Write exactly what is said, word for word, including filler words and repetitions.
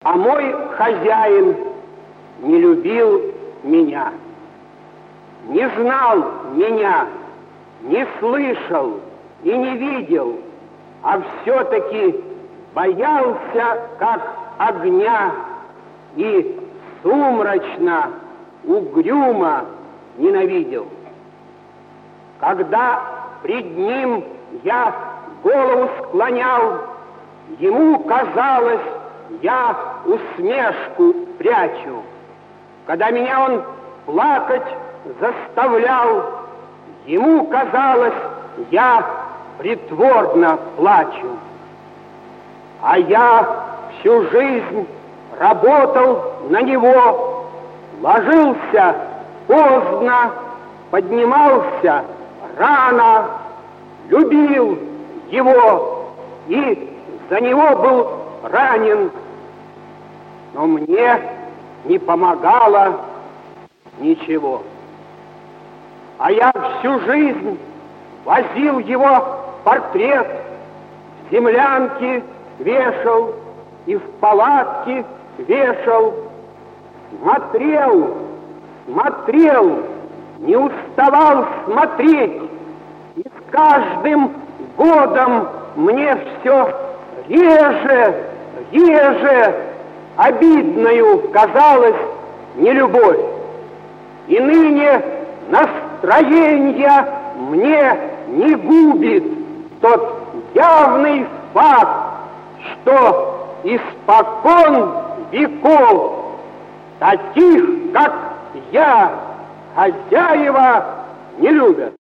А мой хозяин не любил меня, не знал меня, не слышал и не видел, а все-таки боялся, как огня, и сумрачно, угрюмо ненавидел. Когда пред ним я голову склонял, ему казалось, я усмешку прячу. Когда меня он плакать заставлял, ему казалось, я притворно плачу. А я всю жизнь работал на него, ложился поздно, поднимался рано, любил его и за него был ранен. Но мне не помогало ничего. А я всю жизнь возил его портрет, в землянке вешал и в палатке вешал. Смотрел, смотрел, не уставал смотреть. И с каждым годом мне все реже, реже обидною казалась нелюбовь. И ныне настроение мне не губит тот явный факт, что испокон веков таких, как я, хозяева не любят.